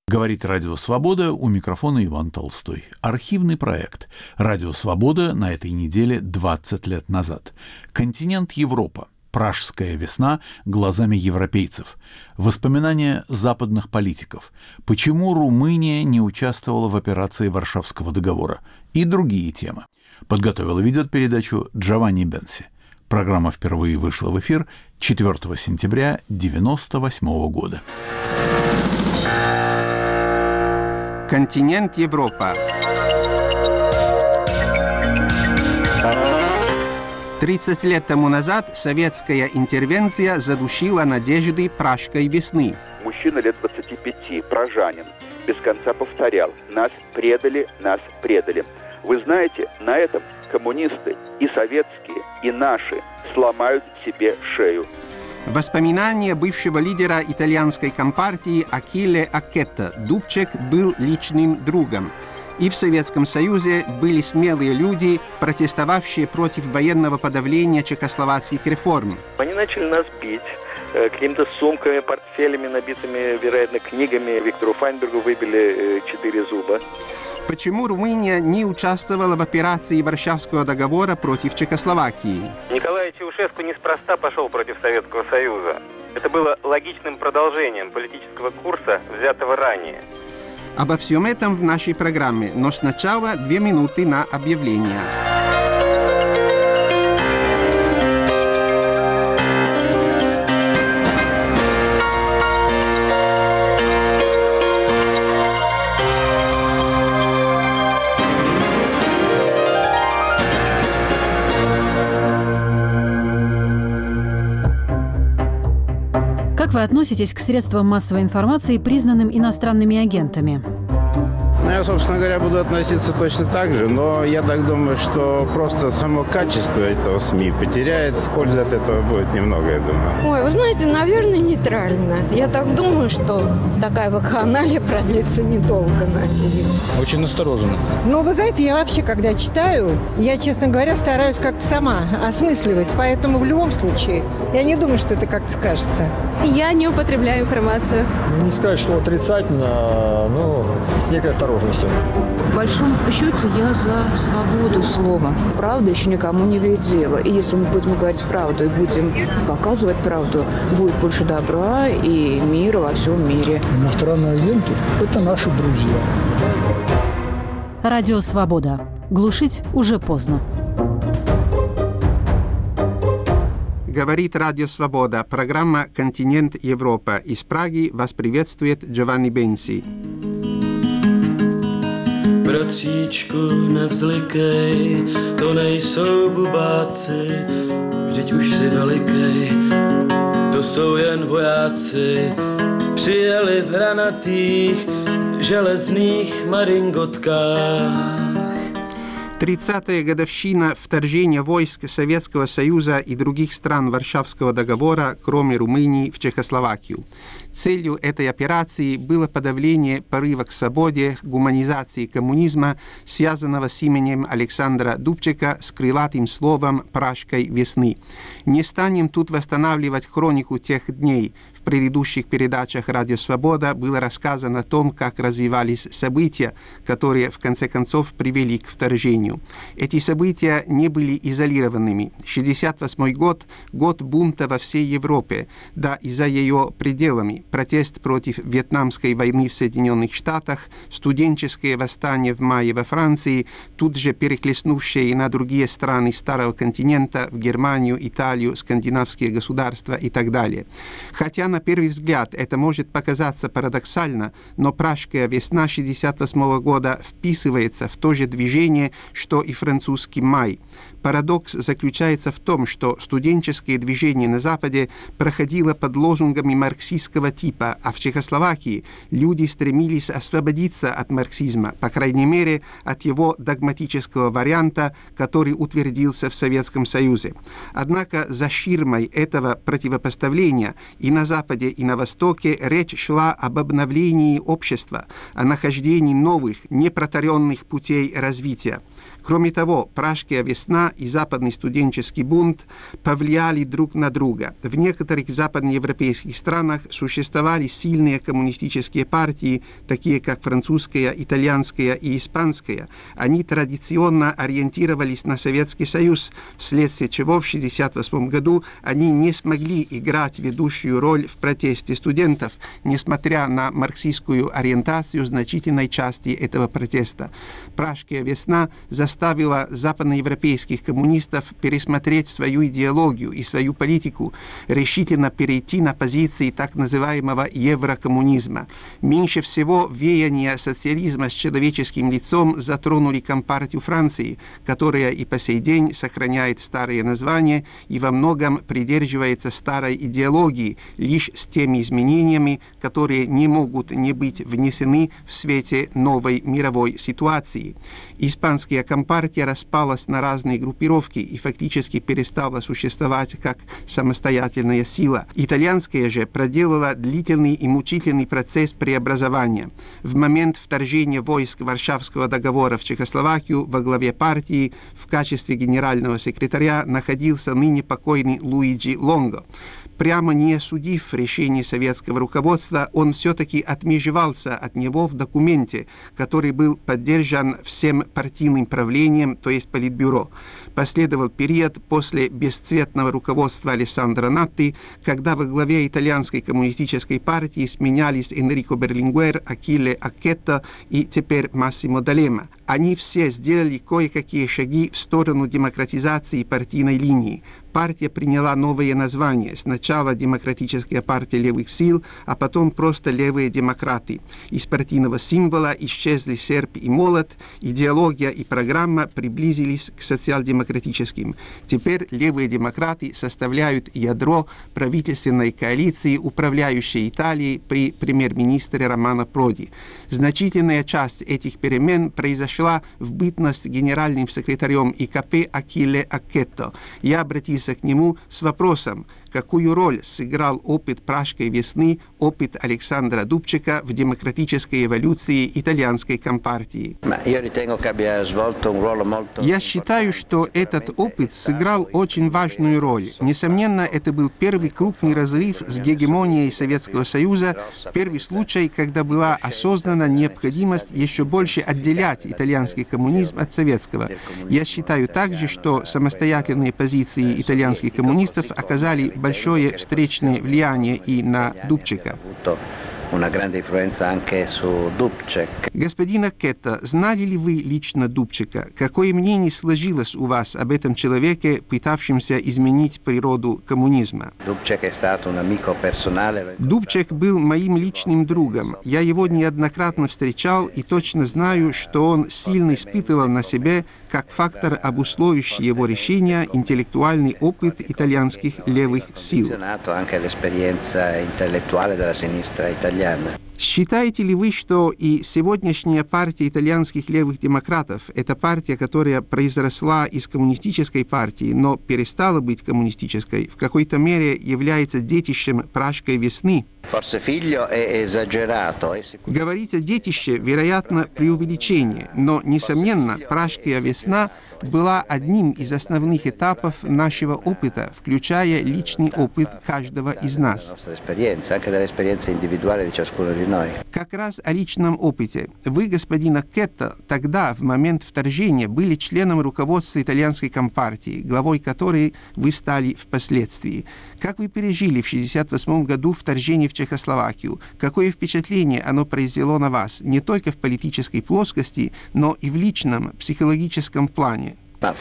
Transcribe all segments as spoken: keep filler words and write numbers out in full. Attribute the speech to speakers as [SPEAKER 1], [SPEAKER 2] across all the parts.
[SPEAKER 1] Говорит Радио Свобода, у микрофона Иван Толстой. Архивный проект Радио Свобода на этой неделе двадцать лет назад. Континент Европа. Пражская весна глазами европейцев. Воспоминания западных политиков. Почему Румыния не участвовала в операции Варшавского договора. И другие темы. Подготовил и ведет передачу Джованни Бенси. Программа впервые вышла в эфир четвёртого сентября девяносто восьмого года.
[SPEAKER 2] Континент Европа. тридцать лет тому назад советская интервенция задушила надежды Пражской весны.
[SPEAKER 3] Мужчина лет двадцати пяти, пражанин, без конца повторял: «Нас предали, нас предали». Вы знаете, на этом коммунисты и советские, и наши сломают себе шею.
[SPEAKER 2] Воспоминания бывшего лидера итальянской компартии Акиле Аккетто. Дубчек был личным другом. И в Советском Союзе были смелые люди, протестовавшие против военного подавления чехословацких реформ.
[SPEAKER 4] Они начали нас бить какими-то сумками, портфелями, набитыми, вероятно, книгами. Виктору Файнбергу выбили четыре зуба.
[SPEAKER 2] Почему Румыния не участвовала в операции Варшавского договора против Чехословакии?
[SPEAKER 4] Николай Чаушеску неспроста пошел против Советского Союза. Это было логичным продолжением политического курса, взятого ранее.
[SPEAKER 2] Обо всем этом в нашей программе, но сначала две минуты на объявление.
[SPEAKER 5] Как вы относитесь к средствам массовой информации, признанным иностранными агентами?
[SPEAKER 6] Я, собственно говоря, буду относиться точно так же, но я так думаю, что просто само качество этого СМИ потеряет. Пользы от этого будет немного, я думаю.
[SPEAKER 7] Ой, вы знаете, наверное, нейтрально. Я так думаю, что такая вакханалия продлится недолго, надеюсь.
[SPEAKER 8] Очень настороженно.
[SPEAKER 9] Ну, вы знаете, я вообще, когда читаю, я, честно говоря, стараюсь как-то сама осмысливать. Поэтому в любом случае, я не думаю, что это как-то скажется.
[SPEAKER 10] Я не употребляю информацию.
[SPEAKER 8] Не сказать, что отрицательно, но с некой осторожностью.
[SPEAKER 11] В большом счете я за свободу слова. Правда еще никому не вредит дело. И если мы будем говорить правду и будем показывать правду, будет больше добра и мира во всем мире.
[SPEAKER 12] Иностранные агенты – это наши друзья.
[SPEAKER 5] Радио Свобода. Глушить уже поздно.
[SPEAKER 2] Говорит Радио Свобода. Программа «Континент Европа». Из Праги вас приветствует Джованни Бенси.
[SPEAKER 13] Bratříčku, nevzlikej, to nejsou bubáci, vždyť už si velikej, to jsou jen vojáci, přijeli v hranatých, železných maringotkách.
[SPEAKER 2] тридцатая годовщина вторжения войск Советского Союза и других стран Варшавского договора, кроме Румынии, в Чехословакию. Целью этой операции было подавление порыва к свободе, гуманизации коммунизма, связанного с именем Александра Дубчека с крылатым словом «Пражской весны». Не станем тут восстанавливать хронику тех дней. В предыдущих передачах «Радио Свобода» было рассказано о том, как развивались события, которые в конце концов привели к вторжению. Эти события не были изолированными. шестьдесят восьмой год – год бунта во всей Европе, да и за ее пределами. Протест против Вьетнамской войны в Соединенных Штатах, студенческое восстание в мае во Франции, тут же переклеснувшие на другие страны Старого континента, в Германию, Италию, скандинавские государства и так далее. Хотя на первый взгляд это может показаться парадоксально, но Пражская весна шестьдесят восьмого года вписывается в то же движение, что и французский май. Парадокс заключается в том, что студенческое движение на Западе проходило под лозунгами марксистского типа, а в Чехословакии люди стремились освободиться от марксизма, по крайней мере, от его догматического варианта, который утвердился в Советском Союзе. Однако за ширмой этого противопоставления и на Западе, и на Востоке речь шла об обновлении общества, о нахождении новых, непротаренных путей развития. Кроме того, Пражская весна и Западный студенческий бунт повлияли друг на друга. В некоторых западноевропейских странах существовали сильные коммунистические партии, такие как французская, итальянская и испанская. Они традиционно ориентировались на Советский Союз, вследствие чего в тысяча девятьсот шестьдесят восьмом году они не смогли играть ведущую роль в протесте студентов, несмотря на марксистскую ориентацию значительной части этого протеста. Пражская весна заставила западноевропейских коммунистов пересмотреть свою идеологию и свою политику, решительно перейти на позиции так называемого еврокоммунизма. Меньше всего веяния социализма с человеческим лицом затронули Компартию Франции, которая и по сей день сохраняет старые названия и во многом придерживается старой идеологии, лишь с теми изменениями, которые не могут не быть внесены в свете новой мировой ситуации. Испанская компартия распалась на разные группировки и фактически перестала существовать как самостоятельная сила. Итальянская же проделала длительный и мучительный процесс преобразования. В момент вторжения войск Варшавского договора в Чехословакию во главе партии в качестве генерального секретаря находился ныне покойный Луиджи Лонго. Прямо не осудив решение советского руководства, он все-таки отмежевался от него в документе, который был поддержан всем партийным правлением, то есть Политбюро. Последовал период после бесцветного руководства Алессандро Натти, когда во главе итальянской коммунистической партии сменялись Энрико Берлингуэр, Акилле Аккетто и теперь Массимо Далема. Они все сделали кое-какие шаги в сторону демократизации партийной линии. Партия приняла новое название. Сначала Демократическая партия левых сил, а потом просто левые демократы. Из партийного символа исчезли серп и молот, идеология и программа приблизились к социал-демократическим. Теперь левые демократы составляют ядро правительственной коалиции, управляющей Италией при премьер-министре Романо Проди. Значительная часть этих перемен произошла в бытность генеральным секретарем ИКП Акилле Аккетто. Я обратился к нему с вопросом, какую роль сыграл опыт Пражской весны, опыт Александра Дубчека в демократической эволюции итальянской компартии. Я считаю, что этот опыт сыграл очень важную роль. Несомненно, это был первый крупный разрыв с гегемонией Советского Союза, первый случай, когда была осознана необходимость еще больше отделять итальянский коммунизм от советского. Я считаю также, что самостоятельные позиции итальянских коммунистов оказали большое встречное влияние и на Дубчека. Господин Аккетто, знали ли вы лично Дубчека? Какое мнение сложилось у вас об этом человеке, пытавшемся изменить природу коммунизма? Дубчек был моим личным другом. Я его неоднократно встречал и точно знаю, что он сильно испытывал на себе, как фактор, обусловивший его решения, интеллектуальный опыт итальянских левых сил. Считаете ли вы, что и сегодняшняя партия итальянских левых демократов, это партия, которая произросла из коммунистической партии, но перестала быть коммунистической, в какой-то мере является детищем Пражской весны? Говорить о детище, вероятно, преувеличение, но, несомненно, Пражская весна была одним из основных этапов нашего опыта, включая личный опыт каждого из нас. Как раз о личном опыте. Вы, господин Аккетто, тогда, в момент вторжения, были членом руководства итальянской компартии, главой которой вы стали впоследствии. Как вы пережили в шестьдесят восьмом году вторжение в Чехословакию? Какое впечатление оно произвело на вас не только в политической плоскости, но и в личном, психологическом плане?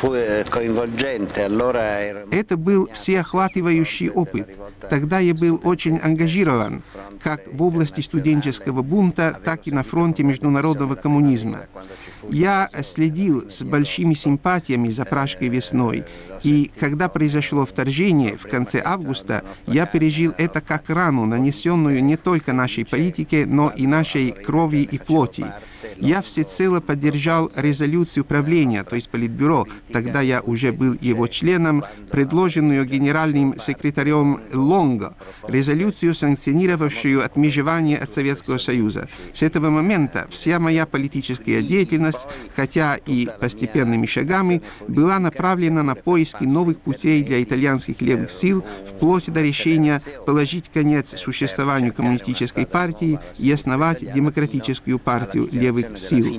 [SPEAKER 2] Это был всеохватывающий опыт. Тогда я был очень ангажирован, как в области студенческого бунта, так и на фронте международного коммунизма. Я следил с большими симпатиями за Пражской весной, и когда произошло вторжение в конце августа, я пережил это как рану, нанесенную не только нашей политике, но и нашей крови и плоти. Я всецело поддержал резолюцию правления, то есть Политбюро, но тогда я уже был его членом, предложенную генеральным секретарем Лонго, резолюцию, санкционировавшую отмежевание от Советского Союза. С этого момента вся моя политическая деятельность, хотя и постепенными шагами, была направлена на поиски новых путей для итальянских левых сил, вплоть до решения положить конец существованию коммунистической партии и основать демократическую партию левых сил.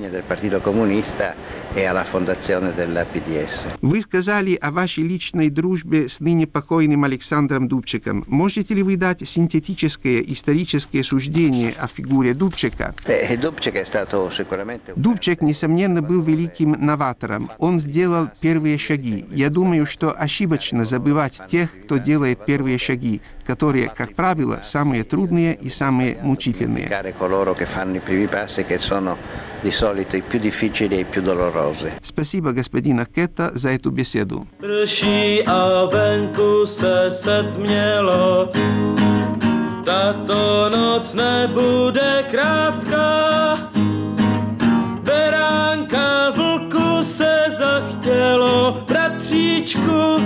[SPEAKER 2] Вы сказали о вашей личной дружбе с ныне покойным Александром Дубчиком. Можете ли вы дать синтетическое историческое суждение о фигуре Дубчика? Дубчик, несомненно, был великим новатором. Он сделал первые шаги. Я думаю, что ошибочно забывать тех, кто делает первые шаги, которые, как правило, самые трудные и самые мучительные. Спасибо, господин Аккетта, за эту беседу.
[SPEAKER 13] Tato noc nebude krátká, beránka vlku se zachtělo, bratříčku.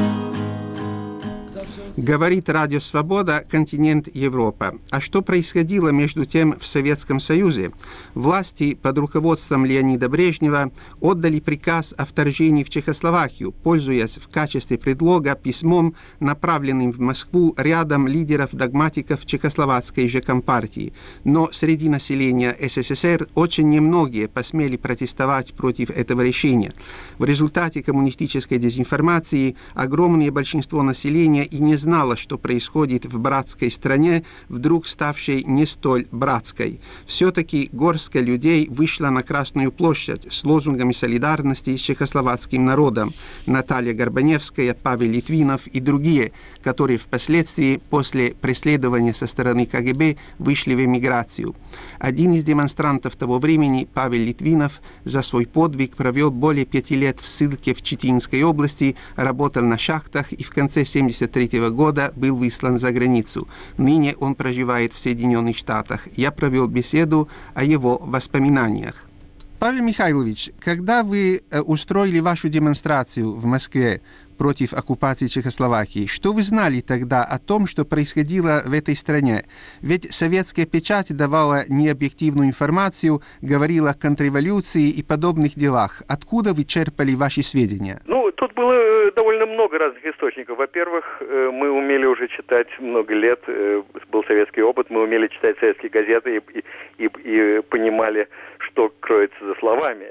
[SPEAKER 2] Говорит Радио Свобода, континент Европа. А что происходило между тем в Советском Союзе? Власти под руководством Леонида Брежнева отдали приказ о вторжении в Чехословакию, пользуясь в качестве предлога письмом, направленным в Москву рядом лидеров-догматиков чехословацкой же компартии. Но среди населения СССР очень немногие посмели протестовать против этого решения. В результате коммунистической дезинформации огромное большинство населения и не знала, что происходит в братской стране, вдруг ставшей не столь братской. Все-таки горстка людей вышла на Красную площадь с лозунгами солидарности с чехословацким народом. Наталья Горбаневская, Павел Литвинов и другие, которые впоследствии после преследования со стороны КГБ вышли в эмиграцию. Один из демонстрантов того времени, Павел Литвинов, за свой подвиг провел более пяти лет в ссылке в Читинской области, работал на шахтах и в конце семьдесят третьего года был выслан за границу. Ныне он проживает в Соединенных Штатах. Я провел беседу о его воспоминаниях. Павел Михайлович, когда вы устроили вашу демонстрацию в Москве против оккупации Чехословакии, что вы знали тогда о том, что происходило в этой стране? Ведь советская печать давала необъективную информацию, говорила о контрреволюции и подобных делах. Откуда вы черпали ваши сведения?
[SPEAKER 4] Ну, тут было довольно много разных источников. Во-первых, мы умели уже читать много лет, был советский опыт, мы умели читать советские газеты и, и, и понимали, что кроется за словами.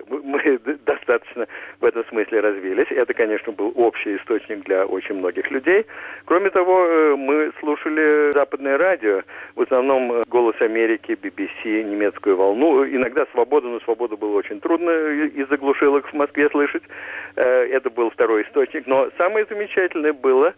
[SPEAKER 4] Мы достаточно в этом смысле развились. Это, конечно, был общий источник для очень многих людей. Кроме того, мы слушали западное радио, в основном «Голос Америки», би би си, «Немецкую волну». Иногда «Свободу», но «Свободу» было очень трудно из-за глушилок в Москве слышать. Это был второй источник. Но самое замечательное было,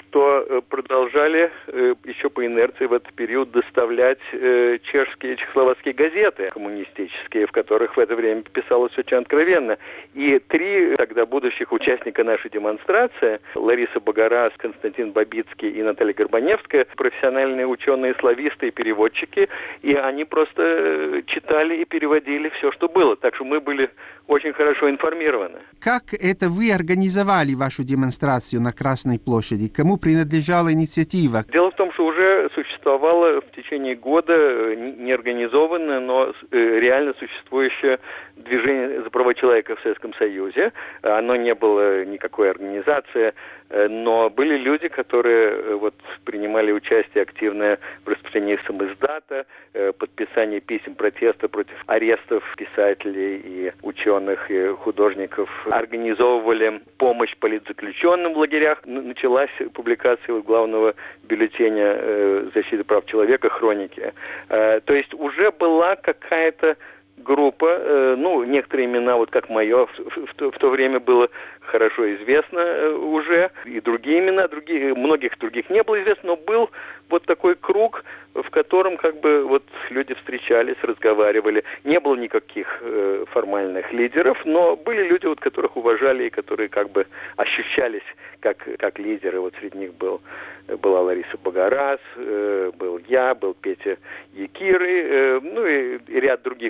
[SPEAKER 4] что продолжали еще по инерции в этот период доставлять чешские и чехословацкие газеты коммунистические, в которых в это время писалось очень откровенно. И три тогда будущих участника нашей демонстрации, Лариса Богораз, Константин Бабицкий и Наталья Горбаневская, профессиональные ученые, слависты и переводчики, и они просто читали и переводили все, что было. Так что мы были очень хорошо информированы.
[SPEAKER 2] Как это вы организовали вашу демонстрацию на Красной площади? Кому принадлежала инициатива?
[SPEAKER 4] Дело в том, что уже существовало в течение года неорганизованное, но реально существующее движение за права человека в Советском Союзе. Оно не было никакой организации, но были люди, которые вот принимали участие активное в распространении самиздата, подписании писем протеста против арестов писателей и ученых, и художников, организовывали помощь политзаключенным в лагерях. Началась публикация главного бюллетеня защиты прав человека «Хроники». То есть уже была какая-то группа, ну, некоторые имена, вот как мое, в, в, в, в то время было хорошо известно уже, и другие имена, другие, многих других не было известно, но был вот такой круг, в котором как бы вот люди встречались, разговаривали. Не было никаких э, формальных лидеров, но были люди, вот, которых уважали и которые как бы ощущались как, как лидеры. Вот среди них был, была Лариса Богораз, э, был я, был Петя Якиры, э, ну и, и ряд других людей.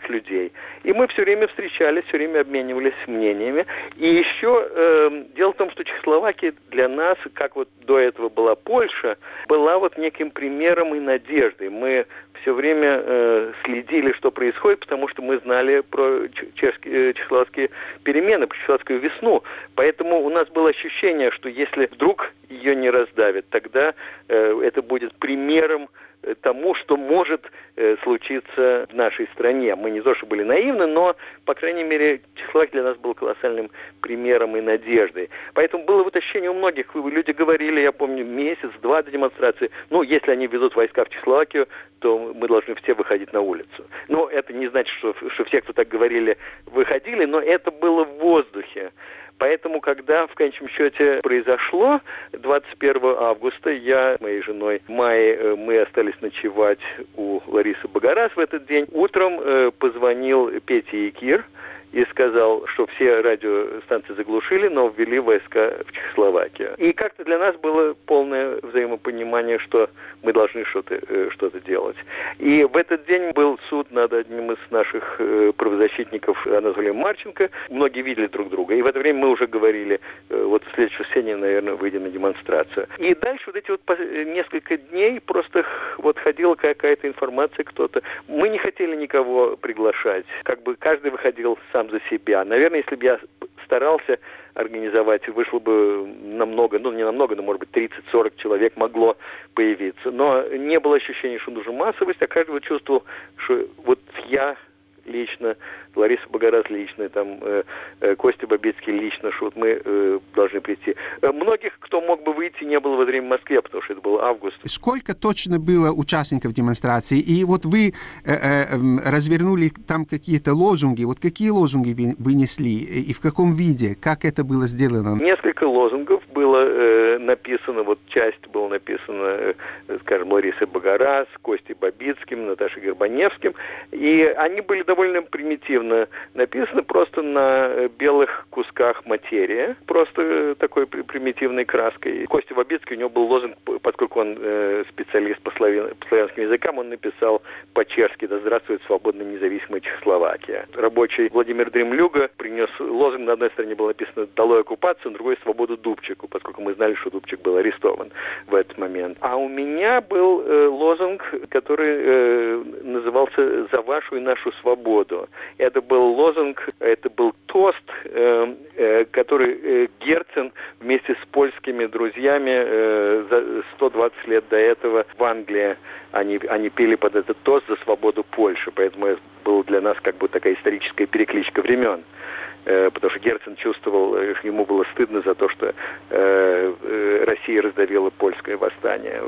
[SPEAKER 4] людей. И мы все время встречались, все время обменивались мнениями. И еще э, дело в том, что Чехословакия для нас, как вот до этого была Польша, была вот неким примером и надеждой. Мы все время э, следили, что происходит, потому что мы знали про чешские, чехословацкие перемены, про чехословацкую весну. Поэтому у нас было ощущение, что если вдруг ее не раздавят, тогда э, это будет примером тому, что может э, случиться в нашей стране. Мы не то что были наивны, но, по крайней мере, Чехословакия для нас был колоссальным примером и надеждой. Поэтому было вот ощущение у многих. Люди говорили, я помню, месяц-два до демонстрации, ну, если они везут войска в Чехословакию, то мы должны все выходить на улицу. Но это не значит, что, что все, кто так говорили, выходили, но это было в воздухе. Поэтому, когда в конечном счете произошло, двадцать первого августа, я с моей женой Майей, мы остались ночевать у Ларисы Багарас в этот день. Утром э, позвонил Петя Якир и сказал, что все радиостанции заглушили, но ввели войска в Чехословакию. И как-то для нас было полное взаимопонимание, что мы должны что-то, э, что-то делать. И в этот день был суд над одним из наших э, правозащитников Анатолием Марченко. Многие видели друг друга. И в это время мы уже говорили, э, вот в следующее воскресенье, наверное, выйдем на демонстрацию. И дальше вот эти вот несколько дней просто вот ходила какая-то информация, кто-то. Мы не хотели никого приглашать. Как бы каждый выходил сам за себя. Наверное, если бы я старался организовать, вышло бы намного, ну не намного, но может быть тридцать-сорок человек могло появиться. Но не было ощущения, что нужна массовость, а каждый чувствовал, что вот я лично, Лариса Багарас лично, там, э, э, Костя Бабицкий лично, что вот мы э, должны прийти. Э, многих, кто мог бы выйти, не было во время в Москве, потому что это был август.
[SPEAKER 2] Сколько точно было участников демонстрации? И вот вы э, э, развернули там какие-то лозунги. Вот какие лозунги вы вынесли и в каком виде? Как это было сделано?
[SPEAKER 4] Несколько лозунгов было э, написано, вот часть была написана, э, скажем, Ларисой Багарас, Костей Бабицким, Наташей Горбаневским. И они были довольно примитивно написаны, просто на белых кусках материи, просто такой примитивной краской. Костя Бабицкий, у него был лозунг, поскольку он э, специалист по, славян, по славянским языкам, он написал по-чешски: «Да здравствует свободная независимая Чехословакия». Рабочий Владимир Дремлюга принес лозунг, на одной стороне было написано «Долой оккупацию», на другой «Свободу Дубчику», поскольку мы знали, что Дубчик был арестован в этот момент. А у меня был э, лозунг, который э, назывался «За вашу и нашу свободу». Это был лозунг, это был тост, э, э, который э, Герцен вместе с польскими друзьями э, за сто двадцать лет до этого в Англии они, они пели под этот тост за свободу Польши. Поэтому это была для нас как бы такая историческая перекличка времен. Э, потому что Герцен чувствовал, ему было стыдно за то, что э, э, Россия раздавила польское восстание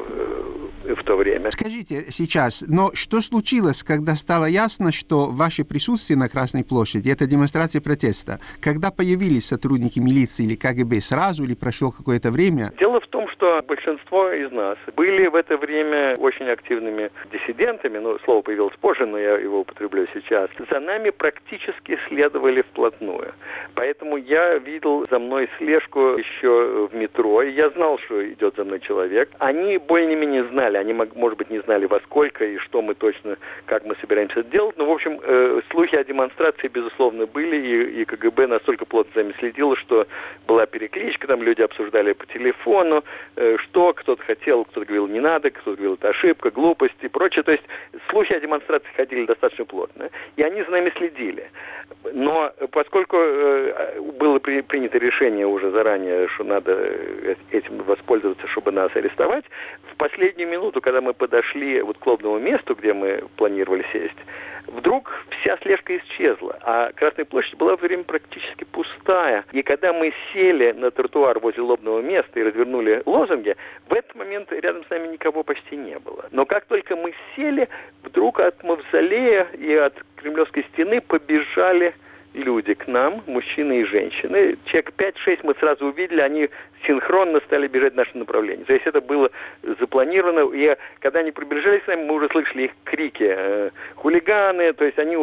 [SPEAKER 4] э, в то время.
[SPEAKER 2] Скажите сейчас, но что случилось, когда стало ясно, что ваше присутствие на Красной площади — это демонстрация протеста? Когда появились сотрудники милиции или КГБ, сразу или прошло какое-то время?
[SPEAKER 4] Дело в том, что большинство из нас были в это время очень активными диссидентами, ну, слово появилось позже, но я его употреблю сейчас. За нами практически следовали вплотную. Поэтому я видел за мной слежку еще в метро, и я знал, что идет за мной человек. Они более-менее знали, они, может быть, не знали во сколько и что мы точно, как мы собираемся это делать, но, в общем, э, слухи о демонстрации, безусловно, были, и, и КГБ настолько плотно за нами следило, что была перекличка, там люди обсуждали по телефону, э, что кто-то хотел, кто-то говорил не надо, кто-то говорил это ошибка, глупость и прочее. То есть слухи о демонстрации ходили достаточно плотно, и они за нами следили. Но поскольку э, было при, принято решение уже заранее, что надо этим воспользоваться, чтобы нас арестовать, в последнюю минуту, когда мы подошли вот к лобному месту, где мы планировали сесть, вдруг вся слежка исчезла, а Красная площадь была в это время практически пустая. И когда мы сели на тротуар возле лобного места и развернули лозунги, в этот момент рядом с нами никого почти не было. Но как только мы сели, вдруг от мавзолея и от Кремлевской стены побежали люди к нам, мужчины и женщины. Человек пять-шесть мы сразу увидели, они синхронно стали бежать в нашем направлении. То есть это было запланировано, и когда они приближались к нам, мы уже слышали их крики, э, хулиганы, то есть они уже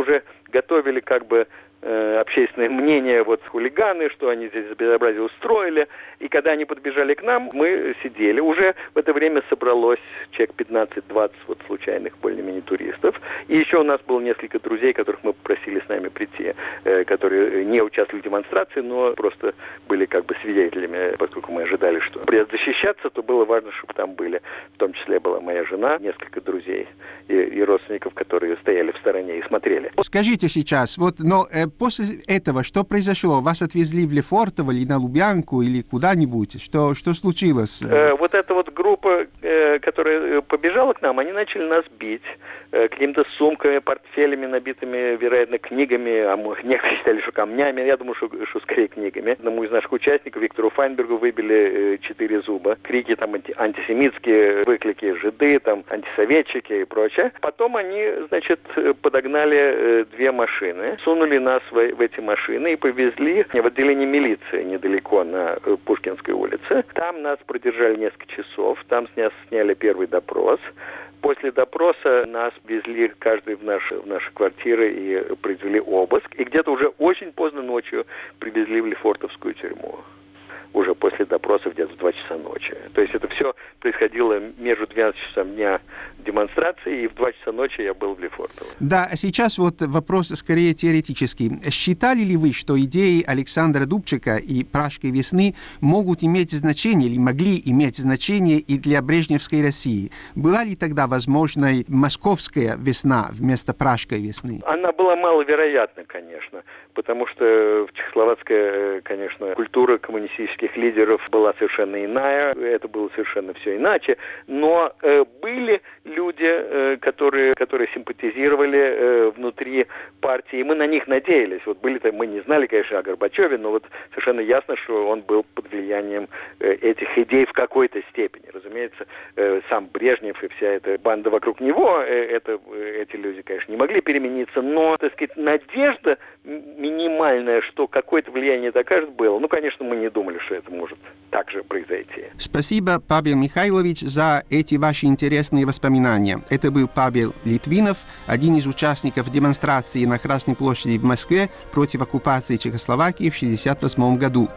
[SPEAKER 4] готовили как бы общественное мнение, вот хулиганы, что они здесь безобразие устроили. И когда они подбежали к нам, мы сидели. Уже в это время собралось человек пятнадцать-двадцать вот случайных более-менее туристов. И еще у нас было несколько друзей, которых мы попросили с нами прийти, которые не участвовали в демонстрации, но просто были как бы свидетелями, поскольку мы ожидали, что придется защищаться, то было важно, чтобы там были. В том числе была моя жена, несколько друзей и, и родственников, которые стояли в стороне и смотрели.
[SPEAKER 2] Скажите сейчас, вот, но э, после этого что произошло? Вас отвезли в Лефортово или на Лубянку или куда-нибудь? Что, что случилось?
[SPEAKER 4] Э, вот эта вот группа, э, которая побежала к нам, они начали нас бить э, какими-то сумками, портфелями, набитыми, вероятно, книгами, а мы некоторые считали, что камнями, я думаю, что, что скорее книгами. Одному из наших участников, Виктору Файнбергу, выбили э, четыре зуба. Крики там анти- антисемитские, выклики жиды, там, антисоветчики и прочее. Потом они, значит, подогнали э, две машины, сунули нас в, в эти машины и повезли в отделение милиции недалеко на э, Пушкинской улице. Там нас продержали несколько часов, там с нас сняли первый допрос. После допроса нас везли каждый в наши, в наши квартиры и произвели обыск. И где-то уже очень поздно ночью привезли в Лефортовскую тюрьму. Уже после допроса где-то в два часа ночи. То есть это все происходило между двенадцатью часами дня демонстрации, и в два часа ночи я был в Лефортово.
[SPEAKER 2] Да, сейчас вот вопрос скорее теоретический. Считали ли вы, что идеи Александра Дубчика и Пражской весны могут иметь значение или могли иметь значение и для брежневской России? Была ли тогда возможной московская весна вместо Пражской весны?
[SPEAKER 4] Она была маловероятна, конечно, потому что в чехословацкая, конечно, культура коммунистических лидеров была совершенно иная, это было совершенно все иначе, но э, были люди, э, которые, которые симпатизировали э, внутри партии, и мы на них надеялись. Вот были, мы не знали, конечно, о Горбачеве, но вот совершенно ясно, что он был под влиянием э, этих идей в какой-то степени. Разумеется, э, сам Брежнев и вся эта банда вокруг него, э, это, э, эти люди, конечно, не могли перемениться, но, так сказать, надежда минимальное, что какое-то влияние это окажет, было. Ну, конечно, мы не думали, что это может так же произойти.
[SPEAKER 2] Спасибо, Павел Михайлович, за эти ваши интересные воспоминания. Это был Павел Литвинов, один из участников демонстрации на Красной площади в Москве против оккупации Чехословакии в шестьдесят восьмом году.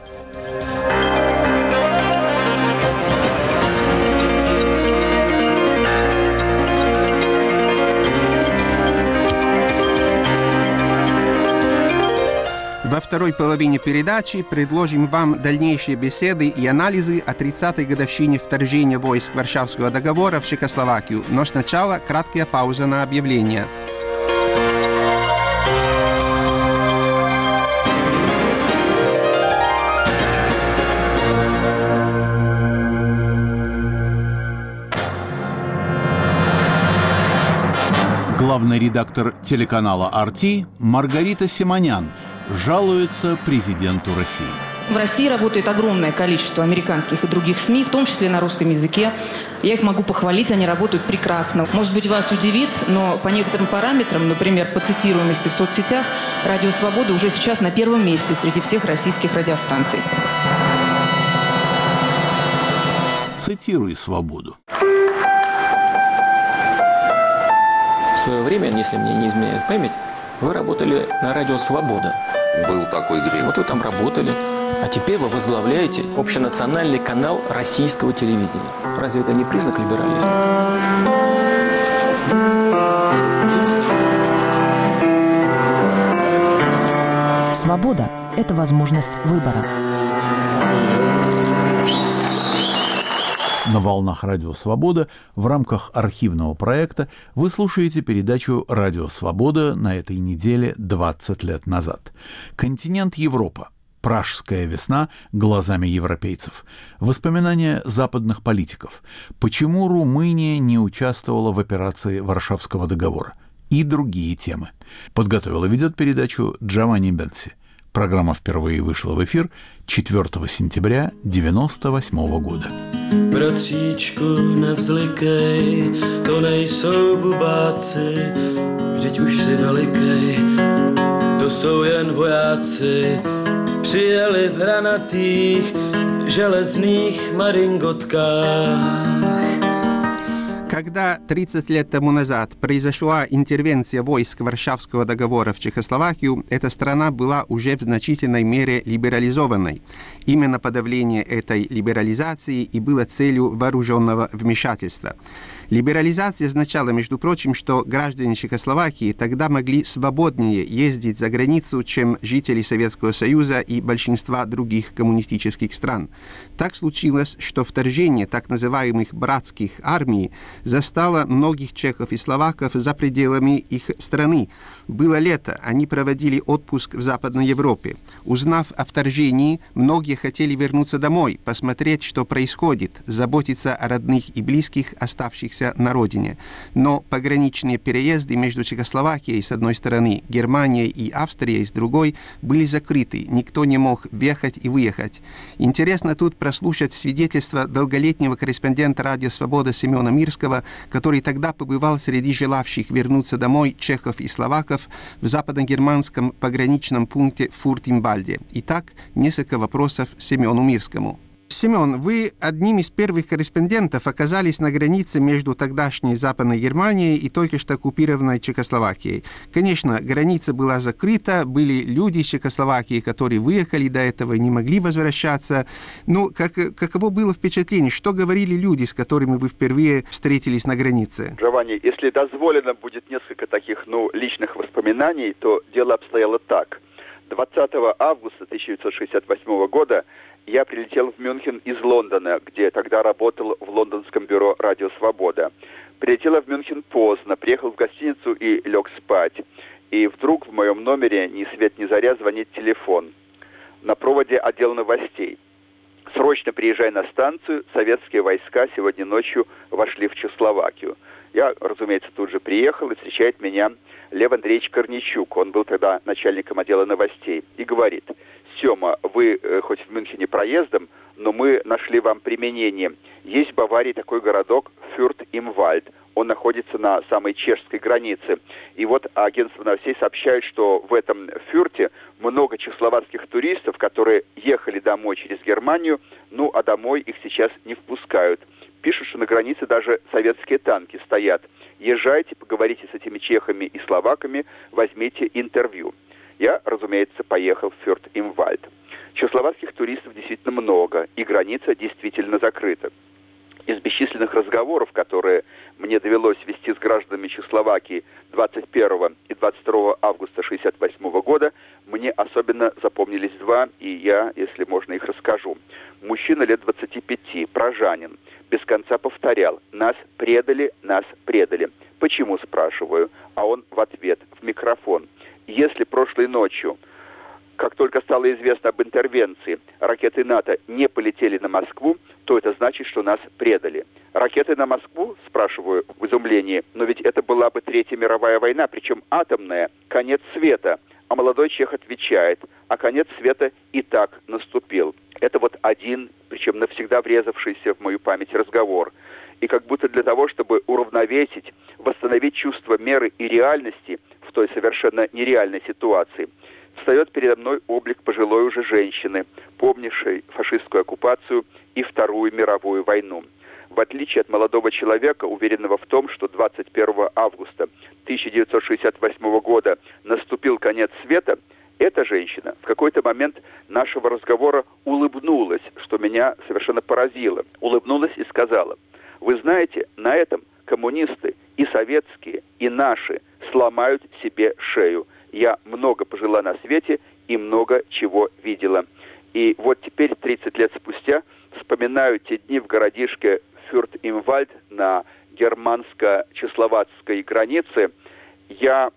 [SPEAKER 2] Во второй половине передачи предложим вам дальнейшие беседы и анализы о тридцатой годовщине вторжения войск Варшавского договора в Чехословакию. Но сначала краткая пауза на объявление.
[SPEAKER 1] Главный редактор телеканала ар ти Маргарита Симонян жалуется президенту России.
[SPEAKER 14] В России работает огромное количество американских и других СМИ, в том числе на русском языке. Я их могу похвалить, они работают прекрасно. Может быть, вас удивит, но по некоторым параметрам, например, по цитируемости в соцсетях, «Радио Свобода» уже сейчас на первом месте среди всех российских радиостанций.
[SPEAKER 1] Цитируй «Свободу».
[SPEAKER 15] В свое время, если мне не изменяет память, вы работали на радио «Свобода».
[SPEAKER 16] Был такой грех.
[SPEAKER 15] Вот вы там работали. А теперь вы возглавляете общенациональный канал российского телевидения. Разве это не признак либерализма?
[SPEAKER 17] Свобода – это возможность выбора.
[SPEAKER 1] На волнах «Радио Свобода» в рамках архивного проекта вы слушаете передачу «Радио Свобода» на этой неделе двадцать лет назад. Континент Европа. Пражская весна глазами европейцев. Воспоминания западных политиков. Почему Румыния не участвовала в операции Варшавского договора? И другие темы. Подготовил и ведет передачу Джованни Бенси. Программа впервые вышла в эфир четвёртого сентября девяносто восьмого года.
[SPEAKER 13] Bratříčku, nevzlikej, to nejsou bubáci, vždyť už si velikej, to jsou jen vojáci, přijeli v hranatých železných maringotkách.
[SPEAKER 2] Когда тридцать лет тому назад произошла интервенция войск Варшавского договора в Чехословакию, эта страна была уже в значительной мере либерализованной. Именно подавление этой либерализации и было целью вооруженного вмешательства. Либерализация означала, между прочим, что граждане Чехословакии тогда могли свободнее ездить за границу, чем жители Советского Союза и большинства других коммунистических стран. Так случилось, что вторжение так называемых «братских армий» застало многих чехов и словаков за пределами их страны. Было лето, они проводили отпуск в Западной Европе. Узнав о вторжении, многие хотели вернуться домой, посмотреть, что происходит, заботиться о родных и близких, оставшихся на родине. Но пограничные переезды между Чехословакией с одной стороны, Германией и Австрией с другой были закрыты. Никто не мог въехать и выехать. Интересно тут прослушать свидетельство долголетнего корреспондента «Радио Свобода» Семена Мирского, который тогда побывал среди желавших вернуться домой чехов и словаков в западно-германском пограничном пункте Фуртенвальде. Итак, несколько вопросов Семену Мирскому. Семен, вы одним из первых корреспондентов оказались на границе между тогдашней Западной Германией и только что оккупированной Чехословакией. Конечно, граница была закрыта, были люди из Чехословакии, которые выехали до этого и не могли возвращаться. Ну, как, каково было впечатление? Что говорили люди, с которыми вы впервые встретились на границе?
[SPEAKER 3] Джованни, если дозволено будет несколько таких, ну, личных воспоминаний, то дело обстояло так. двадцатого августа тысяча девятьсот шестьдесят восьмого года я прилетел в Мюнхен из Лондона, где тогда работал в лондонском бюро «Радио Свобода». Прилетел в Мюнхен поздно, приехал в гостиницу и лег спать. И вдруг в моем номере ни свет ни заря звонит телефон. На проводе отдел новостей. Срочно приезжай на станцию, советские войска сегодня ночью вошли в Чехословакию. Я, разумеется, тут же приехал, и встречает меня Лев Андреевич Корничук. Он был тогда начальником отдела новостей. И говорит: «Сема, вы э, хоть в Мюнхене проездом, но мы нашли вам применение. Есть в Баварии такой городок Фюрт-им-Вальд. Он находится на самой чешской границе. И вот агентство новостей сообщает, что в этом Фюрте много чехословацких туристов, которые ехали домой через Германию, ну а домой их сейчас не впускают. Пишут, что на границе даже советские танки стоят. Езжайте, поговорите с этими чехами и словаками, возьмите интервью». Я, разумеется, поехал в Фюрт-им-Вальд. Чехословацких туристов действительно много, и граница действительно закрыта. Из бесчисленных разговоров, которые мне довелось вести с гражданами Чехословакии двадцать первого и двадцать второго августа шестьдесят восьмого года, мне особенно запомнились два, и я, если можно, их расскажу. Мужчина лет двадцати пяти, пражанин, без конца повторял: «Нас предали, нас предали». «Почему?» – спрашиваю, а он в ответ, в микрофон: «Если прошлой ночью, как только стало известно об интервенции, ракеты НАТО не полетели на Москву, то это значит, что нас предали». «Ракеты на Москву?» – спрашиваю в изумлении. «Но ведь это была бы Третья мировая война, причем атомная, конец света». А молодой чех отвечает: «А конец света и так наступил». Это вот один, причем навсегда врезавшийся в мою память разговор. И как будто для того, чтобы уравновесить, восстановить чувство меры и реальности в той совершенно нереальной ситуации, встает передо мной облик пожилой уже женщины, помнившей фашистскую оккупацию и Вторую мировую войну. В отличие от молодого человека, уверенного в том, что двадцать первого августа тысяча девятьсот шестьдесят восьмого года наступил конец света, эта женщина в какой-то момент нашего разговора улыбнулась, что меня совершенно поразило. Улыбнулась и сказала: «Вы знаете, на этом коммунисты и советские, и наши сломают себе шею. Я много пожила на свете и много чего видела». И вот теперь, тридцать лет спустя, вспоминаю те дни в городишке Фюрт-им-Вальд на германско-чехословацкой границе. Я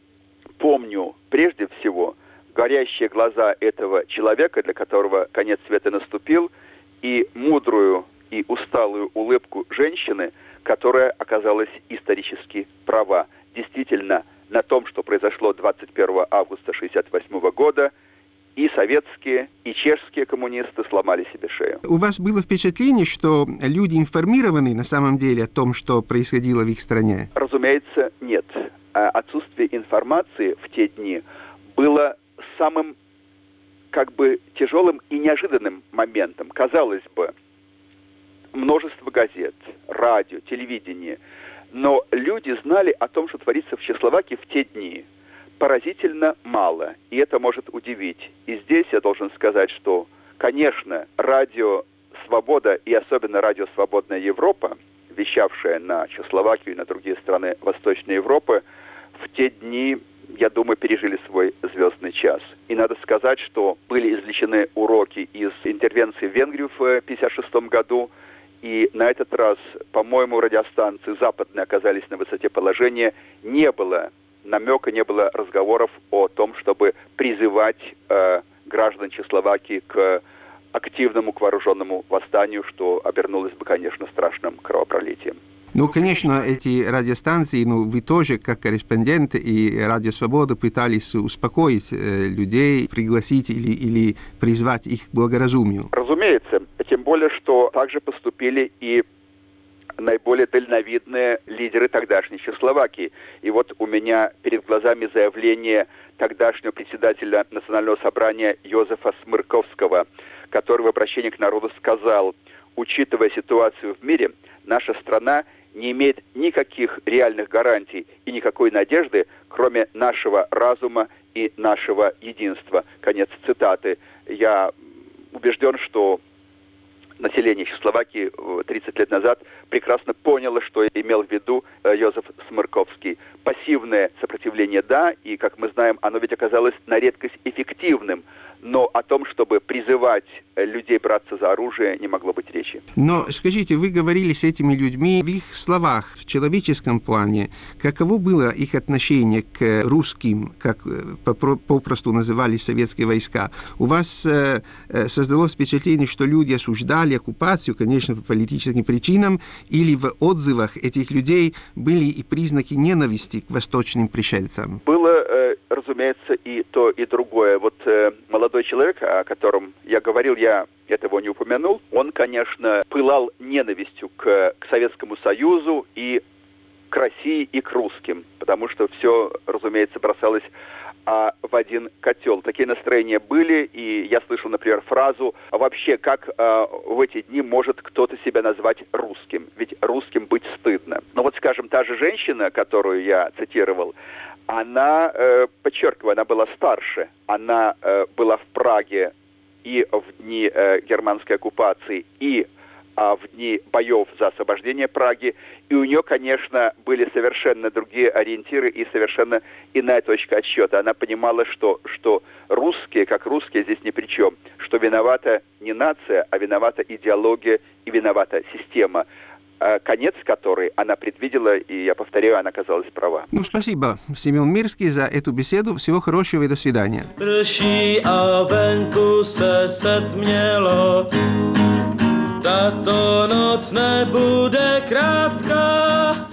[SPEAKER 3] помню прежде всего горящие глаза этого человека, для которого конец света наступил, и мудрую и усталую улыбку женщины, которая оказалась исторически права. Действительно, на том, что произошло двадцать первого августа шестьдесят восьмого года, и советские, и чешские коммунисты сломали себе шею.
[SPEAKER 2] У вас было впечатление, что люди информированы на самом деле о том, что происходило в их стране?
[SPEAKER 3] Разумеется, нет. Отсутствие информации в те дни было самым, как бы, тяжелым и неожиданным моментом. Казалось бы, множество газет, радио, телевидение. Но люди знали о том, что творится в Чехословакии в те дни, поразительно мало. И это может удивить. И здесь я должен сказать, что, конечно, радио «Свобода» и особенно радио «Свободная Европа», вещавшее на Чехословакию и на другие страны Восточной Европы, в те дни, я думаю, пережили свой звездный час. И надо сказать, что были извлечены уроки из интервенции в Венгрию в тысяча девятьсот пятьдесят шестом году, и на этот раз, по-моему, радиостанции западные оказались на высоте положения. Не было намека, не было разговоров о том, чтобы призывать э, граждан Чехословакии к активному, к вооруженному восстанию, что обернулось бы, конечно, страшным кровопролитием.
[SPEAKER 2] Ну, конечно, эти радиостанции, ну, вы тоже, как корреспондент и Радио Свобода, пытались успокоить э, людей, пригласить или, или призвать их к благоразумию.
[SPEAKER 3] Разумеется, тем более, что также поступили и наиболее дальновидные лидеры тогдашней Чехословакии. И вот у меня перед глазами заявление тогдашнего председателя Национального собрания Йозефа Смырковского, который в обращении к народу сказал: учитывая ситуацию в мире, наша страна не имеет никаких реальных гарантий и никакой надежды, кроме нашего разума и нашего единства. Конец цитаты. Я убежден, что население Чехословакии тридцать лет назад прекрасно поняло, что имел в виду Йозеф Смырковский. Пассивное сопротивление, да, и, как мы знаем, оно ведь оказалось на редкость эффективным, но о том, чтобы призывать людей браться за оружие, не могло быть речи.
[SPEAKER 2] Но скажите, вы говорили с этими людьми, в их словах, в человеческом плане, каково было их отношение к русским, как попросту называли советские войска? У вас э, создалось впечатление, что люди осуждали оккупацию, конечно, по политическим причинам, или в отзывах этих людей были и признаки ненависти к восточным пришельцам?
[SPEAKER 3] Было, э, разумеется, и то, и другое. Вот э, молодой человек, о котором я говорил, я этого не упомянул, он, конечно, пылал ненавистью к, к Советскому Союзу и к России, и к русским, потому что все, разумеется, бросалось а, в один котел. Такие настроения были, и я слышал, например, фразу: а вообще, как а, в эти дни может кто-то себя назвать русским? Ведь русским быть стыдно. Но вот, скажем, та же женщина, которую я цитировал, она, э, подчеркиваю, она была старше, она э, была в Праге и в дни э, германской оккупации, и а, в дни боев за освобождение Праги. И у нее, конечно, были совершенно другие ориентиры и совершенно иная точка отсчета. Она понимала, что, что русские, как русские, здесь ни при чем, что виновата не нация, а виновата идеология и виновата система, конец которой она предвидела, и, я повторяю, она оказалась права.
[SPEAKER 2] Ну, спасибо, Семен Мирский, за эту беседу. Всего хорошего и до свидания.
[SPEAKER 13] Prší a venku se setmělo, tato noc nebude krátká,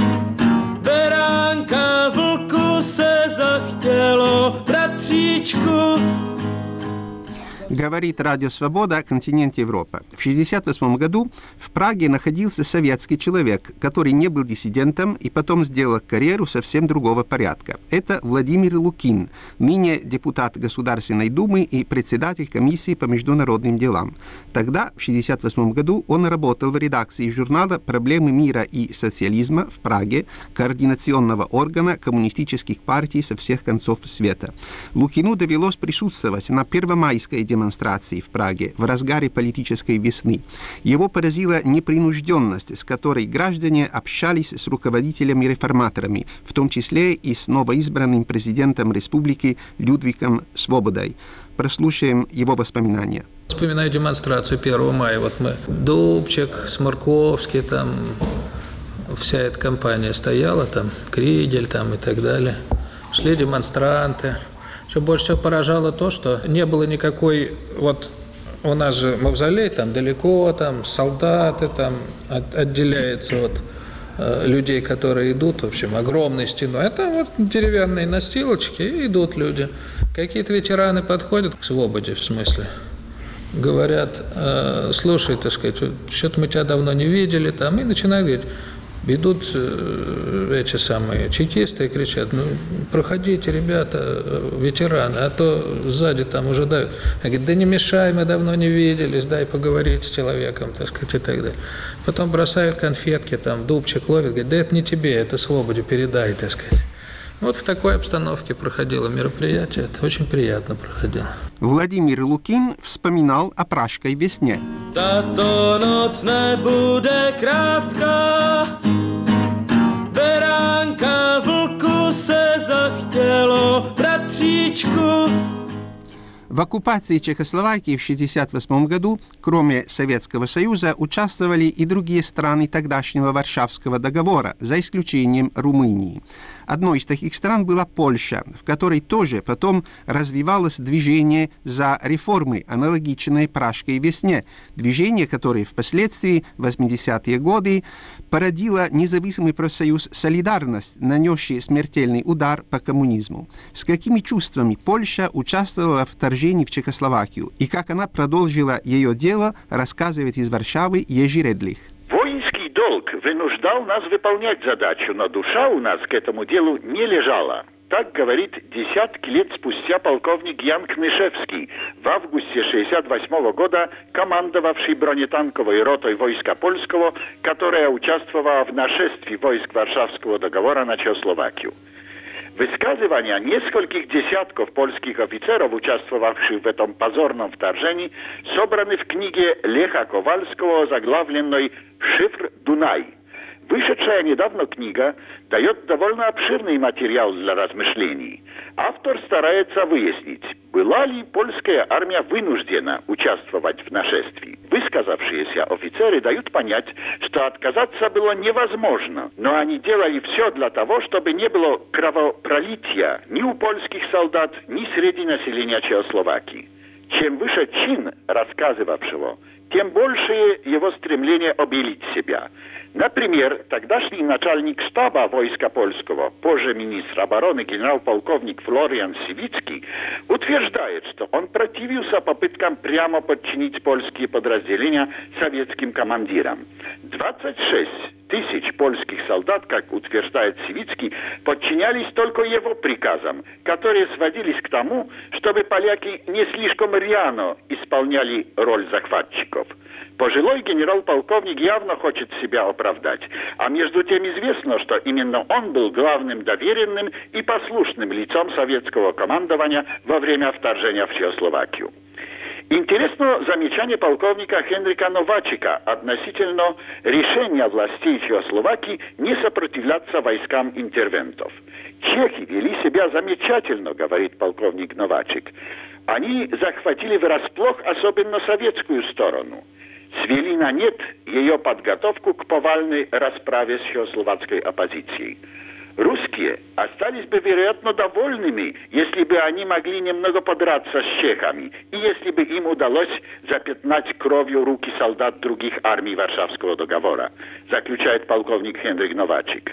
[SPEAKER 13] beránka vlku se zachtělo, bratříčku.
[SPEAKER 2] Говорит Радио Свобода, континент Европа. В шестьдесят восьмом году в Праге находился советский человек, который не был диссидентом и потом сделал карьеру совсем другого порядка. Это Владимир Лукин, ныне депутат Государственной Думы и председатель комиссии по международным делам. Тогда, в шестьдесят восьмом году, он работал в редакции журнала «Проблемы мира и социализма» в Праге, координационного органа коммунистических партий со всех концов света. Лукину довелось присутствовать на первомайской демонстрации демонстрации в Праге в разгаре политической весны. Его поразила непринужденность, с которой граждане общались с руководителями-реформаторами, в том числе и с новоизбранным президентом республики Людвигом Свободой. Прослушаем его воспоминания.
[SPEAKER 16] Вспоминаю демонстрацию первого мая. Вот мы, Дубчик, Смырковский, там вся эта компания стояла, там Кридель там и так далее. Шли демонстранты. Что больше всего поражало то, что не было никакой, вот у нас же мавзолей там далеко, там солдаты, там от, отделяется от э, людей, которые идут, в общем, огромной стеной. А там вот деревянные настилочки, и идут люди. Какие-то ветераны подходят к Свободе, в смысле, говорят: э, слушай, так сказать, что-то мы тебя давно не видели, там, и начинают говорить: Идут эти самые чекисты и кричат: ну, проходите, ребята, ветераны, а то сзади там уже давят. Они говорят: да не мешай, мы давно не виделись, дай поговорить с человеком, так сказать, и так далее. Потом бросают конфетки, там, дубчик ловит, говорит: да это не тебе, это Свободе передай, так сказать. Вот в такой обстановке проходило мероприятие, это очень приятно проходило.
[SPEAKER 2] Владимир Лукин вспоминал о Пражской весне.
[SPEAKER 13] Tato noc nebude krátká, beránka vlku se zachtělo, bratříčku.
[SPEAKER 2] В оккупации Чехословакии в тысяча девятьсот шестьдесят восьмом году, кроме Советского Союза, участвовали и другие страны тогдашнего Варшавского договора, за исключением Румынии. Одной из таких стран была Польша, в которой тоже потом развивалось движение за реформы, аналогичное Пражской весне, движение, которое впоследствии, в восьмидесятые годы, породило независимый профсоюз «Солидарность», нанесший смертельный удар по коммунизму. С какими чувствами Польша участвовала в вторжении в Чехословакию и как она продолжила ее дело, рассказывает из Варшавы Ежи Редлих.
[SPEAKER 18] Воинский долг вынуждал нас выполнять задачу, но душа у нас к этому делу не лежала. Так говорит десятки лет спустя полковник Ян Кнышевский, в августе шестьдесят восьмого года командовавший бронетанковой ротой войска польского, которая участвовала в нашествии войск Варшавского договора на Чехословакию. Высказывания нескольких десятков польских офицеров, участвовавших в этом позорном вторжении, собраны в книге Леха Ковальского, заглавленной «Шифр Дунай». Вышедшая недавно книга дает довольно обширный материал для размышлений. Автор старается выяснить, была ли польская армия вынуждена участвовать в нашествии. Высказавшиеся офицеры дают понять, что отказаться было невозможно, но они делали все для того, чтобы не было кровопролития ни у польских солдат, ни среди населения Чехословакии. Чем выше чин рассказывавшего, тем больше его стремление обелить себя. Например, тогдашний начальник штаба войска польского, позже министр обороны генерал-полковник Флориан Сивицкий, утверждает, что он противился попыткам прямо подчинить польские подразделения советским командирам. двадцать шесть тысяч польских солдат, как утверждает Сивицкий, подчинялись только его приказам, которые сводились к тому, чтобы поляки не слишком рьяно исполняли роль захватчиков. Пожилой генерал-полковник явно хочет себя оправдать, а между тем известно, что именно он был главным доверенным и послушным лицом советского командования во время вторжения в Чехословакию. Интересно замечание полковника Хенрика Новачика относительно решения властей Чехословакии не сопротивляться войскам интервентов. Чехи вели себя замечательно, говорит полковник Новачик. Они захватили врасплох особенно советскую сторону. Свели на нет ее подготовку к повальной расправе с чехословацкой оппозицией. Русские остались бы, вероятно, довольными, если бы они могли немного подраться с чехами, и если бы им удалось запятнать кровью руки солдат других армий Варшавского договора, заключает полковник Хенрик Новачик.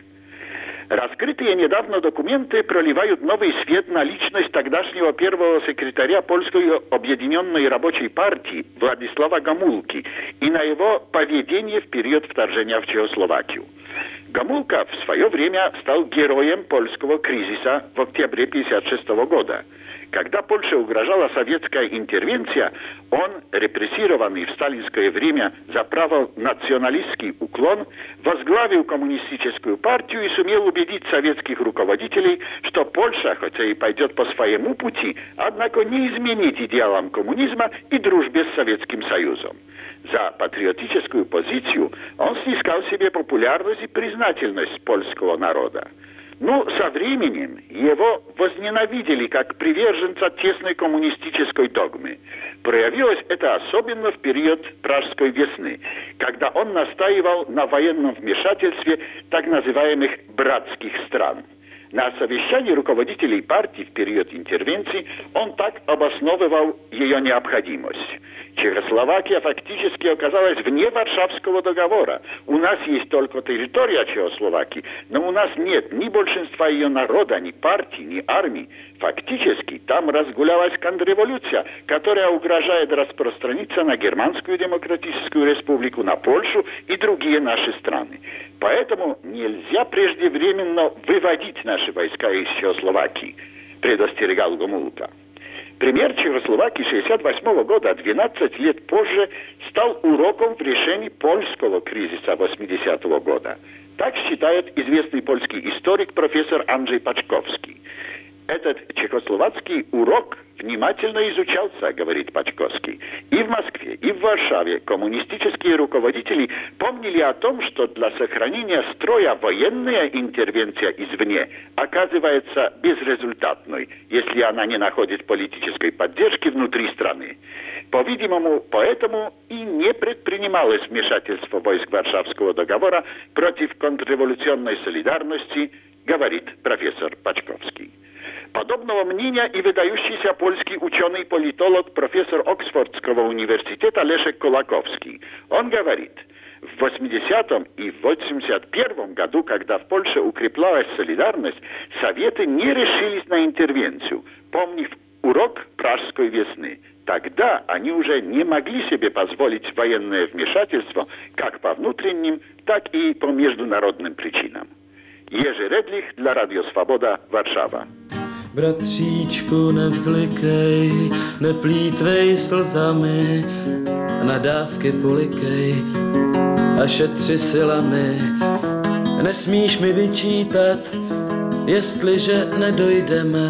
[SPEAKER 18] Раскрытые недавно документы проливают новый свет на личность тогдашнего первого секретаря Польской объединенной рабочей партии Владислава Гомулки и на его поведение в период вторжения в Чехословакию. Гомулка в свое время стал героем польского кризиса в октябре тысяча девятьсот пятьдесят шестого года. Когда Польше угрожала советская интервенция, он, репрессированный в сталинское время за правонационалистский уклон, возглавил коммунистическую партию и сумел убедить советских руководителей, что Польша, хотя и пойдет по своему пути, однако не изменит идеалам коммунизма и дружбе с Советским Союзом. За патриотическую позицию он снискал себе популярность и признательность польского народа. Но со временем его возненавидели как приверженца тесной коммунистической догмы. Проявилось это особенно в период Пражской весны, когда он настаивал на военном вмешательстве так называемых «братских стран». На совещании руководителей партий в период интервенции он так обосновывал ее необходимость. Чехословакия фактически оказалась вне Варшавского договора. У нас есть только территория Чехословакии, но у нас нет ни большинства ее народа, ни партии, ни армии. Фактически там разгулялась контрреволюция, которая угрожает распространиться на Германскую Демократическую Республику, на Польшу и другие наши страны. Поэтому нельзя преждевременно выводить наши войска из Чехословакии, предостерегал Гомулка. Пример Чехословакии шестьдесят восьмого года, двенадцать лет позже, стал уроком в решении польского кризиса восьмидесятого года. Так считает известный польский историк профессор Анджей Пачковский. Этот чехословацкий урок внимательно изучался, говорит Пачковский. И в Москве, и в Варшаве коммунистические руководители помнили о том, что для сохранения строя военная интервенция извне оказывается безрезультатной, если она не находит политической поддержки внутри страны. По-видимому, поэтому и не предпринималось вмешательство войск Варшавского договора против контрреволюционной солидарности, говорит профессор Пачковский. Подобного мнения и выдающийся польский ученый-политолог, профессор Оксфордского университета Лешек Колаковский. Он говорит, в восьмидесятом и в восемьдесят первом году, когда в Польше укреплялась солидарность, Советы не решились на интервенцию, помнив урок Пражской весны. Тогда они уже не могли себе позволить военное вмешательство как по внутренним, так и по международным причинам. Jerzy Redlich dla Radio Swoboda, Warszawa.
[SPEAKER 13] Bratříčku, nevzlikej, neplýtvej slzami, nadávky polikej a šetři silami. Nesmíš mi vyčítat, jestliže nedojdeme.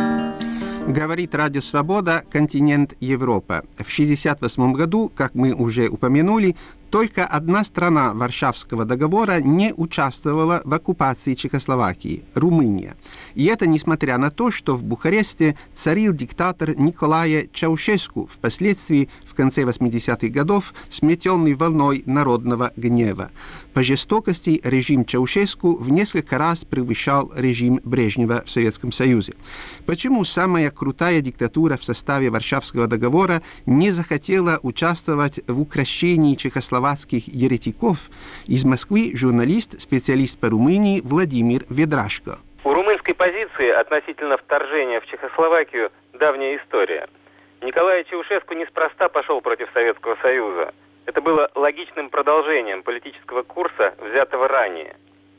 [SPEAKER 2] Говорит Радио Свобода, континент Европа. В шестьдесят восьмом году, как мы уже упомянули, только одна страна Варшавского договора не участвовала в оккупации Чехословакии – Румыния. И это несмотря на то, что в Бухаресте царил диктатор Николая Чаушеску, впоследствии, в конце восьмидесятых годов, сметенный волной народного гнева. По жестокости режим Чаушеску в несколько раз превышал режим Брежнева в Советском Союзе. Почему самая крутая диктатура в составе Варшавского договора не захотела участвовать в укрощении чехословакских еретиков? Из Москвы журналист, специалист по Румынии Владимир Ведрашко.
[SPEAKER 19] У румынской позиции относительно вторжения в Чехословакию давняя история. Николай Чаушеску неспроста пошел против Советского Союза. Это было логичным продолжением политического курса, взятого ранее.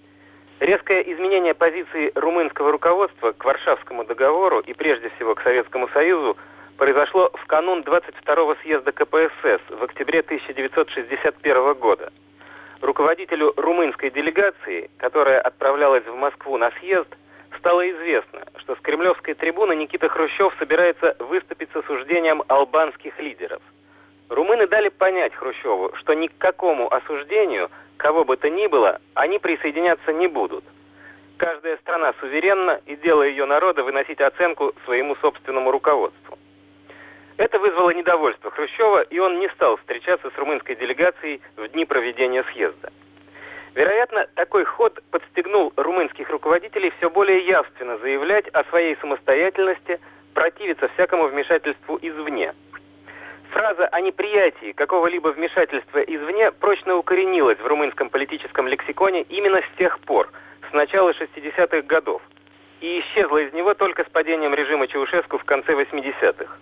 [SPEAKER 19] Резкое изменение позиции румынского руководства к Варшавскому договору и прежде всего к Советскому Союзу произошло в канун двадцать второго съезда ка пэ эс эс в октябре тысяча девятьсот шестьдесят первого года. Руководителю румынской делегации, которая отправлялась в Москву на съезд, стало известно, что с кремлевской трибуны Никита Хрущев собирается выступить с осуждением албанских лидеров. Румыны дали понять Хрущеву, что ни к какому осуждению, кого бы то ни было, они присоединяться не будут. Каждая страна суверенна, и дело ее народа выносить оценку своему собственному руководству. Это вызвало недовольство Хрущева, и он не стал встречаться с румынской делегацией в дни проведения съезда. Вероятно, такой ход подстегнул румынских руководителей все более явственно заявлять о своей самостоятельности, противиться всякому вмешательству извне. Фраза о неприятии какого-либо вмешательства извне прочно укоренилась в румынском политическом лексиконе именно с тех пор, с начала шестидесятых годов, и исчезла из него только с падением режима Чаушеску в конце восьмидесятых.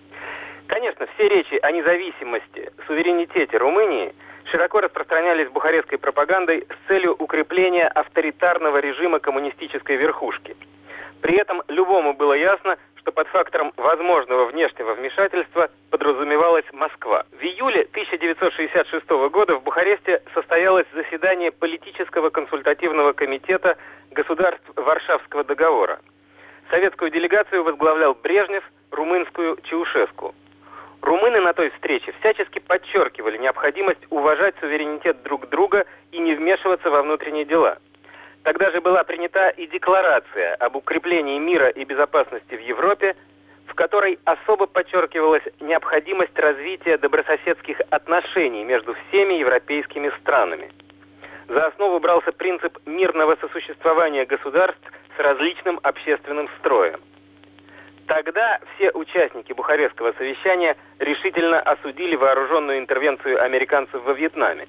[SPEAKER 19] Конечно, все речи о независимости, суверенитете Румынии широко распространялись бухарестской пропагандой с целью укрепления авторитарного режима коммунистической верхушки. При этом любому было ясно, что под фактором возможного внешнего вмешательства подразумевалась Москва. В июле тысяча девятьсот шестьдесят шестого года в Бухаресте состоялось заседание политического консультативного комитета государств Варшавского договора. Советскую делегацию возглавлял Брежнев, румынскую Чаушеску. Румыны на той встрече всячески подчеркивали необходимость уважать суверенитет друг друга и не вмешиваться во внутренние дела. Тогда же была принята и декларация об укреплении мира и безопасности в Европе, в которой особо подчеркивалась необходимость развития добрососедских отношений между всеми европейскими странами. За основу брался принцип мирного сосуществования государств с различным общественным строем. Тогда все участники Бухарестского совещания решительно осудили вооруженную интервенцию американцев во Вьетнаме.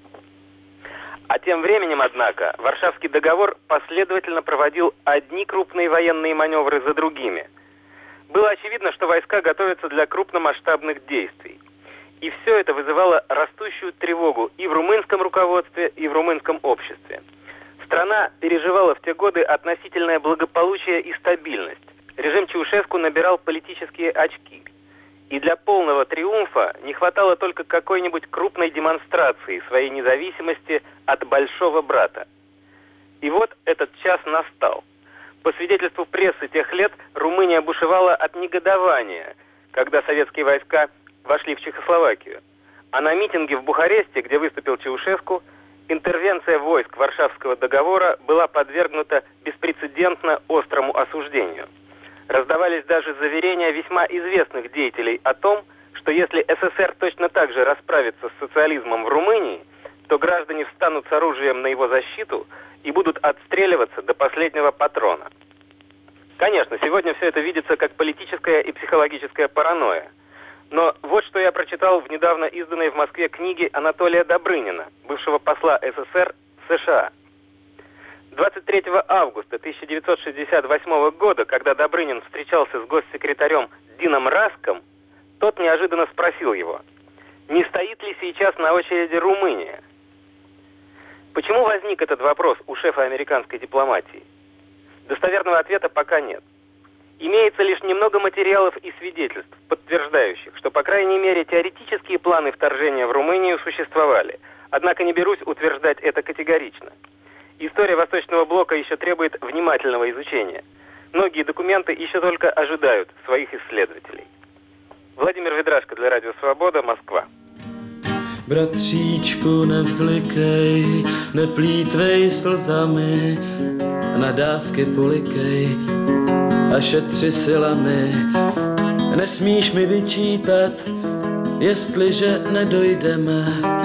[SPEAKER 19] А тем временем, однако, Варшавский договор последовательно проводил одни крупные военные маневры за другими. Было очевидно, что войска готовятся для крупномасштабных действий. И все это вызывало растущую тревогу и в румынском руководстве, и в румынском обществе. Страна переживала в те годы относительное благополучие и стабильность. Режим Чаушеску набирал политические очки. И для полного триумфа не хватало только какой-нибудь крупной демонстрации своей независимости от большого брата. И вот этот час настал. По свидетельству прессы тех лет, Румыния бушевала от негодования, когда советские войска вошли в Чехословакию. А на митинге в Бухаресте, где выступил Чаушеску, интервенция войск Варшавского договора была подвергнута беспрецедентно острому осуждению. Раздавались даже заверения весьма известных деятелей о том, что если СССР точно так же расправится с социализмом в Румынии, то граждане встанут с оружием на его защиту и будут отстреливаться до последнего патрона. Конечно, сегодня все это видится как политическая и психологическая паранойя. Но вот что я прочитал в недавно изданной в Москве книге Анатолия Добрынина, бывшего посла СССР в США. двадцать третьего августа тысяча девятьсот шестьдесят восьмого года, когда Добрынин встречался с госсекретарем Дином Раском, тот неожиданно спросил его, не стоит ли сейчас на очереди Румыния? Почему возник этот вопрос у шефа американской дипломатии? Достоверного ответа пока нет. Имеется лишь немного материалов и свидетельств, подтверждающих, что, по крайней мере, теоретические планы вторжения в Румынию существовали, однако не берусь утверждать это категорично. История Восточного блока еще требует внимательного изучения. Многие документы еще только ожидают своих исследователей. Владимир Ведрашко для Радио Свобода, Москва.
[SPEAKER 13] Bratříčku, nevzlikej, neplýtvej slzami, nadávky polikej a šetři silami. Nesmíš mi vyčítat, jestliže nedojdeme.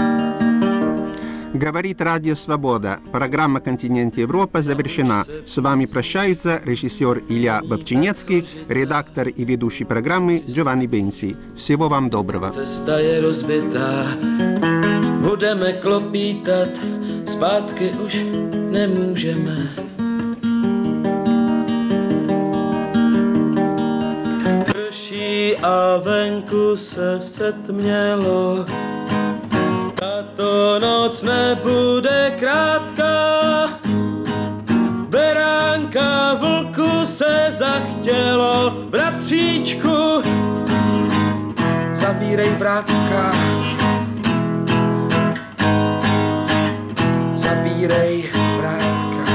[SPEAKER 2] Говорит Радио Свобода. Программа «Континент Европа» завершена. С вами прощаются режиссер Илья Бабчинецкий, редактор и ведущий программы Giovanni Bensi. Всего вам доброго.
[SPEAKER 13] Cesta je rozbitá, budeme klopítat, zpátky už nemůžeme. Prší a venku se setmělo, tato noc nebude krátká, beránka vlku se zachtělo, bratříčku, zavírej vrátka, zavírej vrátka.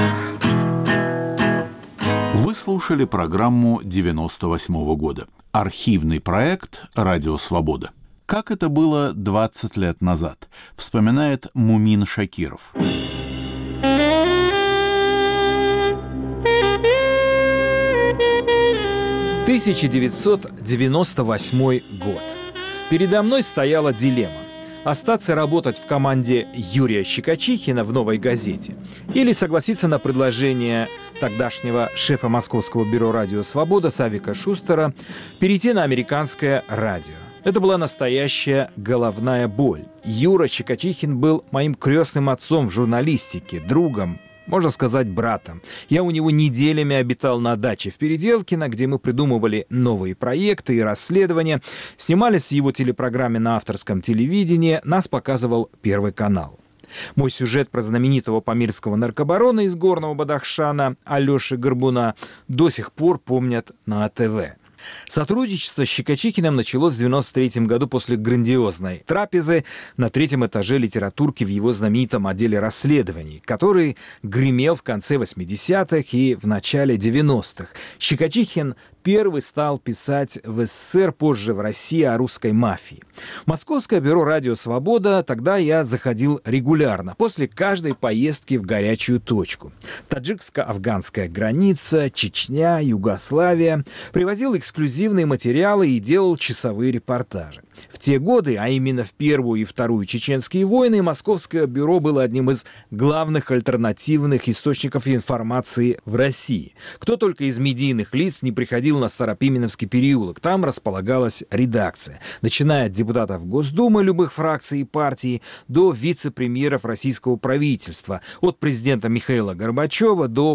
[SPEAKER 1] Вы слушали программу девяносто восьмого года. Архивный проект «Радио Свобода». Как это было двадцать лет назад, вспоминает Мумин Шакиров.
[SPEAKER 20] тысяча девятьсот девяносто восьмой год. Передо мной стояла дилемма: остаться работать в команде Юрия Щекочихина в «Новой газете» или согласиться на предложение тогдашнего шефа Московского бюро «Радио Свобода» Савика Шустера перейти на американское радио. Это была настоящая головная боль. Юра Щекочихин был моим крестным отцом в журналистике, другом, можно сказать, братом. Я у него неделями обитал на даче в Переделкино, где мы придумывали новые проекты и расследования, снимались в его телепрограмме на авторском телевидении, нас показывал Первый канал. Мой сюжет про знаменитого памирского наркобарона из Горного Бадахшана Алеши Горбуна до сих пор помнят на АТВ. Сотрудничество с Щекочихиным началось в девяносто третьем году после грандиозной трапезы на третьем этаже литературки в его знаменитом отделе расследований, который гремел в конце восьмидесятых и в начале девяностых. Щекочихин первый стал писать в СССР, позже в России, о русской мафии. В Московское бюро «Радио Свобода» тогда я заходил регулярно, после каждой поездки в горячую точку. Таджикско-афганская граница, Чечня, Югославия. Привозил эксклюзивные материалы и делал часовые репортажи. В те годы, а именно в Первую и Вторую чеченские войны, Московское бюро было одним из главных альтернативных источников информации в России. Кто только из медийных лиц не приходил на Старопименовский переулок, там располагалась редакция. Начиная от депутатов Госдумы любых фракций и партий до вице-премьеров российского правительства, от президента Михаила Горбачева до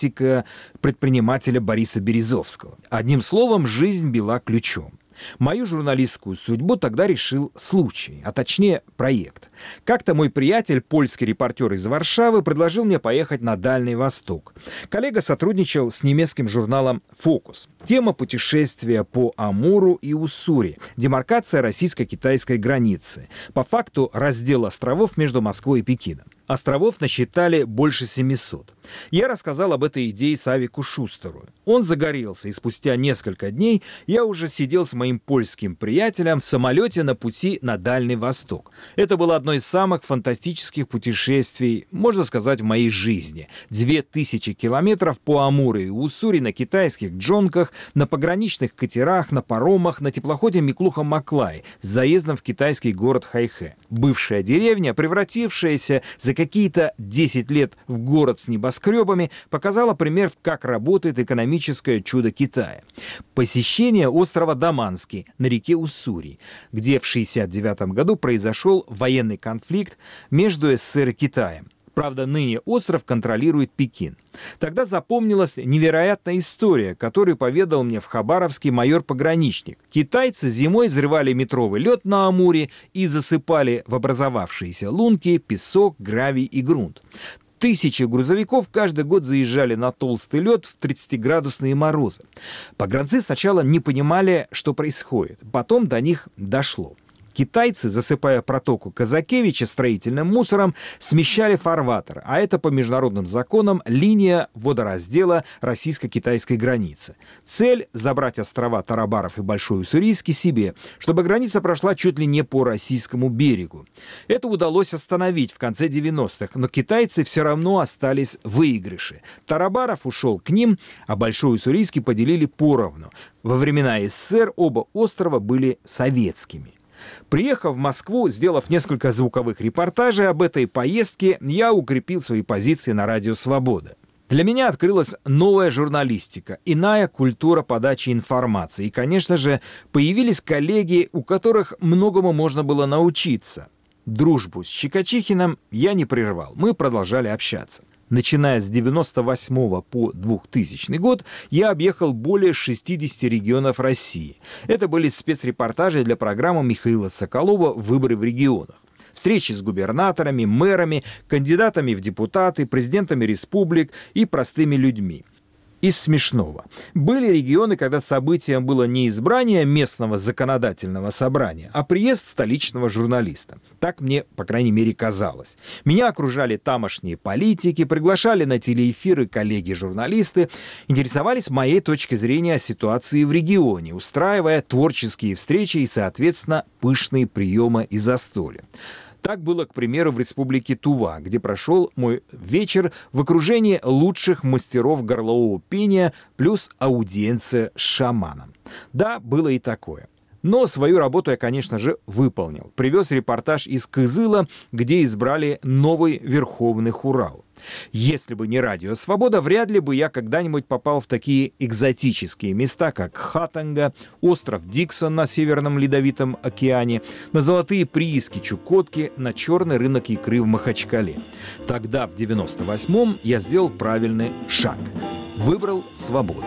[SPEAKER 20] политика-предпринимателя Бориса Березовского. Одним словом, жизнь била ключом. Мою журналистскую судьбу тогда решил случай, а точнее проект. Как-то мой приятель, польский репортер из Варшавы, предложил мне поехать на Дальний Восток. Коллега сотрудничал с немецким журналом «Фокус». Тема путешествия по Амуру и Уссури, демаркация российско-китайской границы. По факту раздел островов между Москвой и Пекином. Островов насчитали больше семисот. Я рассказал об этой идее Савику Шустеру. Он загорелся, и спустя несколько дней я уже сидел с моим польским приятелем в самолете на пути на Дальний Восток. Это было одно из самых фантастических путешествий, можно сказать, в моей жизни. Две тысячи километров по Амуру и Уссури на китайских джонках, на пограничных катерах, на паромах, на теплоходе Миклуха-Маклай с заездом в китайский город Хайхэ. Бывшая деревня, превратившаяся за какие-то десять лет в город с небоскребами, показала пример, как работает экономическое чудо Китая. Посещение острова Даманский на реке Уссури, где в шестьдесят девятом году произошел военный конфликт между СССР и Китаем. Правда, ныне остров контролирует Пекин. Тогда запомнилась невероятная история, которую поведал мне в Хабаровске майор-пограничник. Китайцы зимой взрывали метровый лед на Амуре и засыпали в образовавшиеся лунки песок, гравий и грунт. Тысячи грузовиков каждый год заезжали на толстый лед в тридцатиградусные морозы. Погранцы сначала не понимали, что происходит. Потом до них дошло. Китайцы, засыпая протоку Казакевича строительным мусором, смещали фарватер, а это по международным законам линия водораздела российско-китайской границы. Цель – забрать острова Тарабаров и Большой Уссурийский себе, чтобы граница прошла чуть ли не по российскому берегу. Это удалось остановить в конце девяностых, но китайцы все равно остались в выигрыше. Тарабаров ушел к ним, а Большой Уссурийский поделили поровну. Во времена СССР оба острова были советскими. Приехав в Москву, сделав несколько звуковых репортажей об этой поездке, я укрепил свои позиции на радио «Свобода». Для меня открылась новая журналистика, иная культура подачи информации. И, конечно же, появились коллеги, у которых многому можно было научиться. Дружбу с Щекочихиным я не прервал, мы продолжали общаться. Начиная с девяносто восьмого по двухтысячный год я объехал более шестидесяти регионов России. Это были спецрепортажи для программы Михаила Соколова «Выборы в регионах». Встречи с губернаторами, мэрами, кандидатами в депутаты, президентами республик и простыми людьми. Из смешного. Были регионы, когда событием было не избрание местного законодательного собрания, а приезд столичного журналиста. Так мне, по крайней мере, казалось. Меня окружали тамошние политики, приглашали на телеэфиры коллеги-журналисты, интересовались моей точкой зрения о ситуации в регионе, устраивая творческие встречи и, соответственно, пышные приемы и застолья. Так было, к примеру, в республике Тува, где прошел мой вечер в окружении лучших мастеров горлового пения плюс аудиенция с шаманом. Да, было и такое. Но свою работу я, конечно же, выполнил. Привез репортаж из Кызыла, где избрали новый Верховный Хурал. Если бы не радио «Свобода», вряд ли бы я когда-нибудь попал в такие экзотические места, как Хатанга, остров Диксон на Северном Ледовитом океане, на золотые прииски Чукотки, на черный рынок икры в Махачкале. Тогда, в девяносто восьмом, я сделал правильный шаг. Выбрал свободу.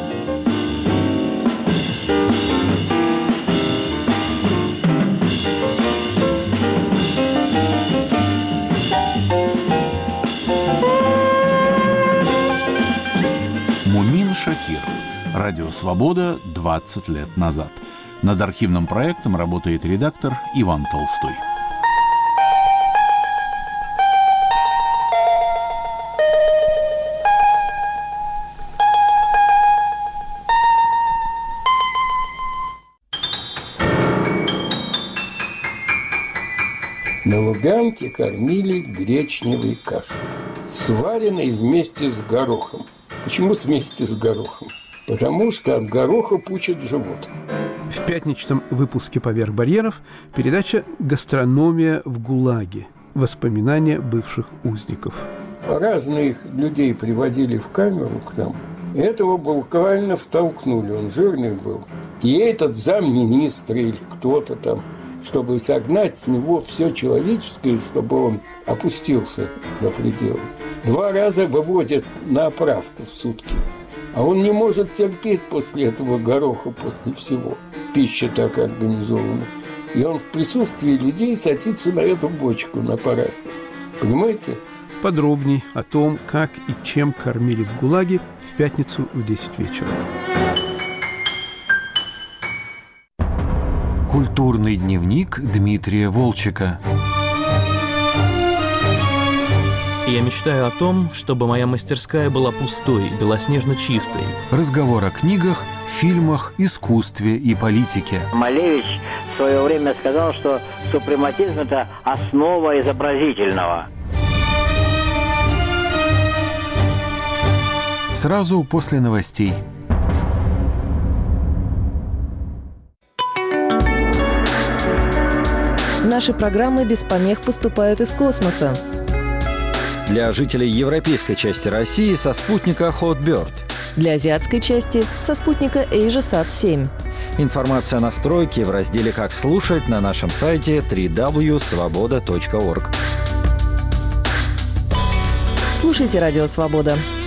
[SPEAKER 1] Шакиров. Радио «Свобода» двадцать лет назад. Над архивным проектом работает редактор Иван Толстой.
[SPEAKER 21] На Лубянке кормили гречневой кашей, сваренной вместе с горохом. Почему вместе с горохом? Потому что от гороха пучит живот.
[SPEAKER 2] В пятничном выпуске «Поверх барьеров» передача «Гастрономия в ГУЛАГе». Воспоминания бывших узников.
[SPEAKER 21] Разных людей приводили в камеру к нам. Этого буквально втолкнули, он жирный был. И этот замминистра или кто-то там, чтобы согнать с него все человеческое, чтобы он опустился до предела. Два раза выводят на оправку в сутки. А он не может терпеть после этого гороха, после всего. Пища так организована. И он в присутствии людей садится на эту бочку, на парад. Понимаете?
[SPEAKER 2] Подробней о том, как и чем кормили в ГУЛАГе, в пятницу в десять вечера.
[SPEAKER 22] Культурный дневник Дмитрия Волчека.
[SPEAKER 23] Я мечтаю о том, чтобы моя мастерская была пустой, белоснежно чистой.
[SPEAKER 22] Разговор о книгах, фильмах, искусстве и политике.
[SPEAKER 24] Малевич в свое время сказал, что супрематизм – это основа изобразительного.
[SPEAKER 22] Сразу после новостей.
[SPEAKER 25] Наши программы без помех поступают из космоса.
[SPEAKER 26] Для жителей европейской части России со спутника Hotbird.
[SPEAKER 25] Для азиатской части со спутника AsiaSat семь.
[SPEAKER 26] Информация о настройке в разделе «Как слушать» на нашем сайте дабл-ю дабл ю дабл ю точка свобода точка орг.
[SPEAKER 25] Слушайте «Радио Свобода».